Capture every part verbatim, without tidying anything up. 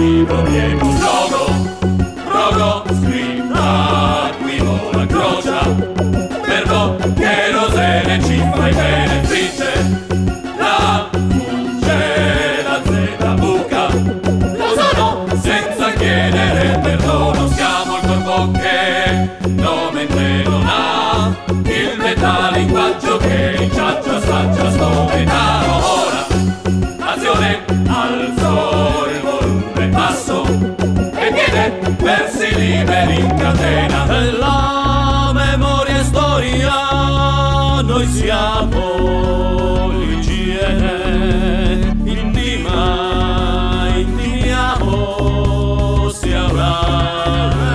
libro pieno rogo, rogo, scritta, qui vola crocia, verbo che rosene ci fai benefice, la funge, la zeta buca, lo sono senza chiedere perdono, siamo il corpo che mente non ha, il metalinguaggio che inciaccia, assaggia sto metano, ora, azione, alzo il volume basso, e piede, versi liberi in catena, della memoria e storia, noi siamo l'igiene, intima, intimiamo, sia orale.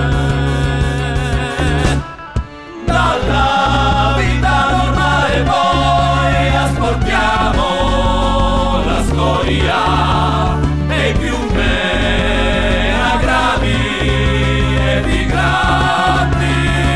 Dalla vita normale poi asportiamo la scoria e più meno aggravi epigrammi.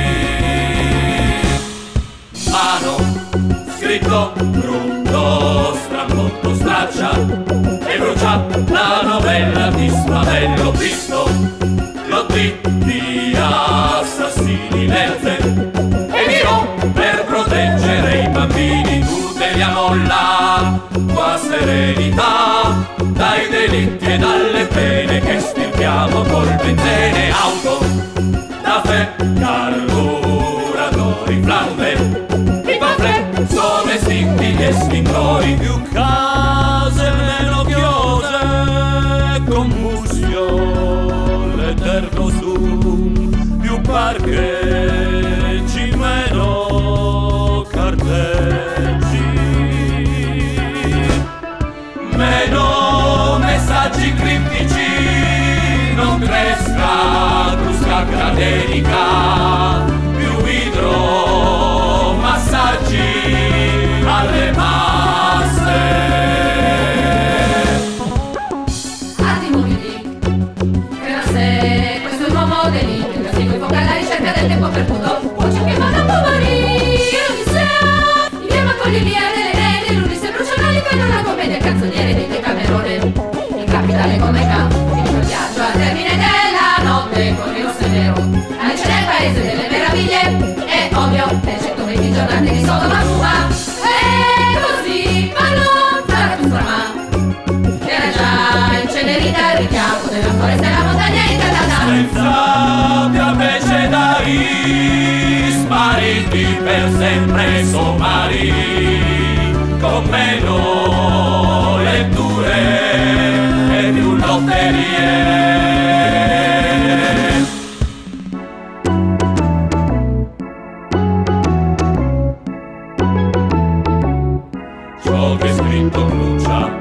Mano, scritto, brutto, strambotto, straccia e brucia la novella di Spavello visto, lotti di assassini lenze. Per proteggere i bambini tuteliamo la tua serenità dai delitti e dalle pene che stirpiamo col benzene, auto, nafe, carburatori, flamme, i pafre sono estinti gli estintori, più case meno chiose, combustio, l'eterno zoom, più parcheggi meno carteggi, meno messaggi criptici, non cresca brusca gradenica, più idro massaggi alle masse. Attimo Billy, creasse questo nuovo delitto, prosegue con la ricerca del tempo perduto, voce che va da morire, Odissea, insieme a Cordelia delle Nene, l'Ulisse Brucianelli fanno una commedia canzoniere di Decamerone, in capitale come campo, finito il viaggio al termine della notte, con il rosso e nero, Alice nel paese delle meraviglie, e ovvio, le centoventi giornate di Sodoma Cuma, e così vanno Zarathustra, che era già incenerita il richiamo della foresta e la montagna incarnata. Senza più invece dai spariti per sempre somari, con meno letture e più lotterie. Ciò che è scritto brucia,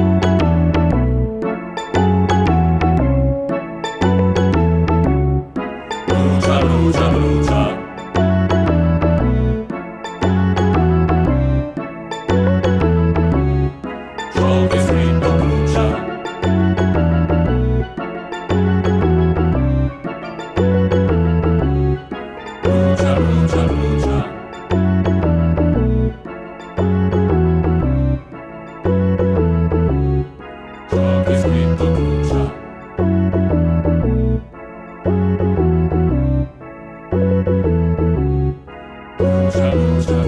brucia, brucia, brucia. Ciò che è scritto brucia. Brucia, brucia, brucia. Ciò che è scritto brucia. Brucia, brucia,